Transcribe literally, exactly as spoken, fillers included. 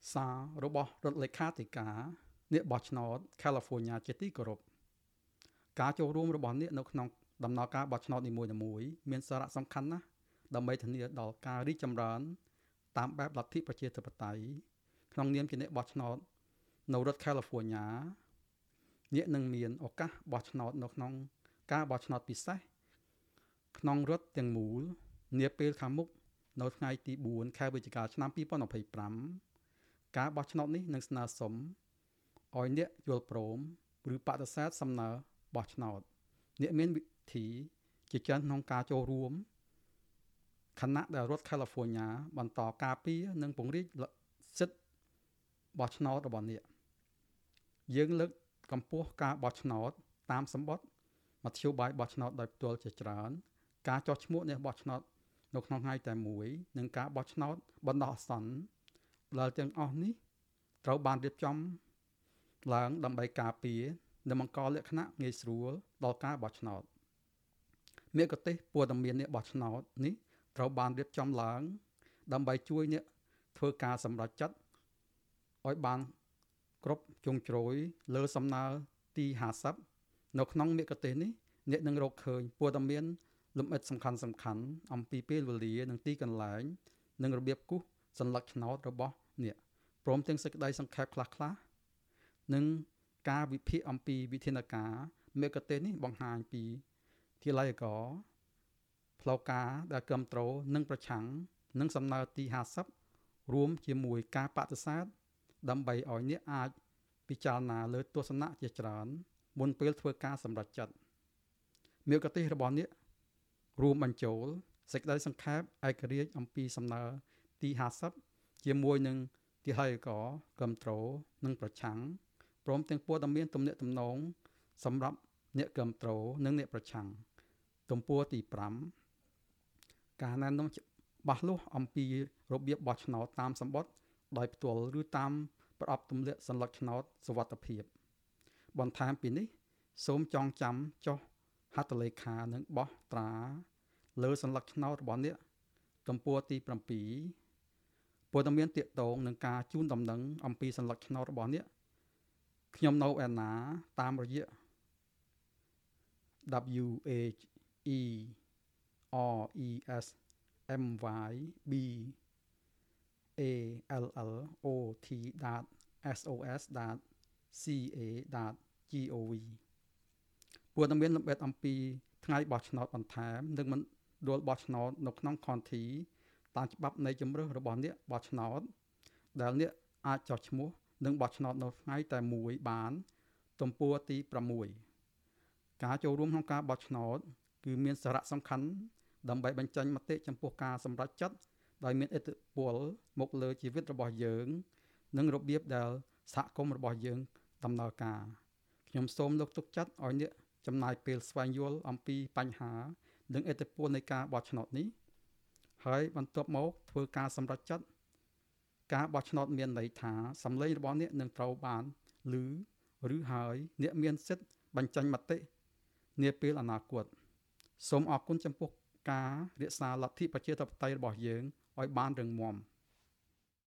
សាររបស់រដ្ឋលេខាធិការអ្នកបោះឆ្នោត California ជាទីគោរពការចូលរួមរបស់អ្នកនៅក្នុងដំណើរការបោះឆ្នោតនីមួយៗមានសារៈសំខាន់ណាស់ដើម្បីធានាដល់ការរីកចម្រើនតាមបែបលទ្ធិប្រជាធិបតេយ្យក្នុងនាមជាអ្នកបោះឆ្នោតនៅរដ្ឋ California អ្នកនឹងមានឱកាសបោះឆ្នោតនៅក្នុងការបោះឆ្នោតពិសេសក្នុងរដ្ឋទាំងមូលនាពេលខាងមុខនៅថ្ងៃទីបួនខែវិច្ឆិកាឆ្នាំពីរពាន់ម្ភៃប្រាំការបោះឆ្នោតនេះនឹងស្នើសុំឲ្យអ្នកយល់ព្រមឬបដិសេធសំណើបោះឆ្នោតអ្នកមានវិធីជាច្រើនក្នុងការចូលរួមខណៈដែលរដ្ឋ California បន្តការពារនិងពង្រីកសិទ្ធិបោះឆ្នោតរបស់អ្នកយើងលើកកម្ពស់ការបោះឆ្នោតតាមសម្បត្តិមធ្យោបាយបោះឆ្នោតដោយផ្ទាល់ជាច្រើនការចុះឈ្មោះអ្នកបោះឆ្នោតនៅក្នុងថ្ងៃតែមួយនិងការបោះឆ្នោតបណ្ដោះអាសន្នដែលទាំងអស់នេះត្រូវបានរៀបចំឡើងដើម្បីការពារនិងបង្កលក្ខណៈងាយស្រួលដល់ការបោះឆ្នោតមគ្គុទ្ទេសក៍ព័ត៌មានអ្នកបោះឆ្នោតនេះត្រូវបានរៀបចំឡើងដើម្បីជួយអ្នកធ្វើការសម្រេចចិត្តឲ្យបានគ្រប់ជ្រុងជ្រោយលើសំណើទីហាសិបនៅក្នុងមគ្គុទ្ទេសក៍នេះអ្នកនឹងរកឃើញព័ត៌មានលម្អិតសំខាន់សំខាន់អំពីពេលវេលានិងទីកន្លែងនិងរបៀបគូសសញ្ញឆ្នោតរបស់អ្នកព្រមទាំងសេចក្តីសង្ខេបខ្លះៗនិងការវិភាគអំពីវិធានការមគ្គុទ្ទេសក៍នេះបង្ហាញពីធាល័យករផ្លូវការដែលគ្រប់គ្រងនិងប្រឆាំងនឹងសំណើទីហាសិបរួមជាមួយការបដិសេធដើម្បីឲ្យអ្នកអាចពិចារណាលើទស្សនៈជាច្រើនមុនពេលធ្វើការសម្រេចចិត្តមគ្គុទ្ទេសក៍របស់អ្នករួមបញ្ចូលសេចក្តីសង្ខេបឯករាជ្យអំពីសំណើទីហាសិបជាមួយនឹងទាហាយករគ្រប់គ្រងនិងប្រឆាំងព្រមទាំងព័ត៌មានទំនាក់ទំនងសម្រាប់អ្នកគ្រប់គ្រងនិងអ្នកប្រឆាំងទំព័រទីប្រាំការណែនាំច្បាស់លាស់អំពីរបៀបបោះឆ្នោតតាមសម្បត្តិដោយផ្ទាល់ឬតាមប្រអប់ទម្លាក់សញ្ញឆ្នោតសុវត្ថិភាពបន្ថែមពីនេះសូមចងចាំចុះហត្ថលេខានិងបោះត្រាលើសញ្ញឆ្នោតរបស់អ្នកទំព័រទីប្រាំពីរព័ត៌មានទាក់ទងនឹងការជូនដំណឹងអំពីសញ្ញឆ្នោតរបស់អ្នកខ្ញុំនៅឯណាតាមរយៈ W H E R E S M Y B A L L O T S O S C A G O V ព័ត៌មានលម្អិតអំពីថ្ងៃបោះឆ្នោតបន្ថែមនិងមណ្ឌលបោះឆ្នោតនៅក្នុង County តាមច្បាប់នៃជំរើសរបស់អ្នកបោះឆ្នោតដែលអ្នកអាចចុះឈ្មោះនិងបោះឆ្នោតនៅថ្ងៃតែមួយបានទំព័រទីប្រាំមួយការចូលរួមក្នុងការបោះឆ្នោតគឺមានសារៈសំខាន់ដើម្បីបញ្ចេញមតិចំពោះការសម្រេចចិត្តដោយមានឥទ្ធិពលមកលើជីវិតរបស់យើងនិងរបៀបដែលសហគមន៍របស់យើងដំណើរការខ្ញុំសូមលើកទឹកចិត្តឲ្យអ្នកចំណាយពេលស្វែងយល់អំពីបញ្ហានិងឥទ្ធិពលនៃការបោះឆ្នោតនេះហើយបន្ទាប់មកធ្វើការសម្រេចចិត្តការបោះឆ្នោតមានន័យថាសម្លេងរបស់អ្នកនឹងត្រូវបានឮឬហើយអ្នកមានសិទ្ធិបញ្ចេញមតិនាពេលអនាគតសូមអរគុណចំពោះការរក្សាលទ្ធិប្រជាធិបតេយ្យរបស់យើងឲ្យបានរឹងមាំ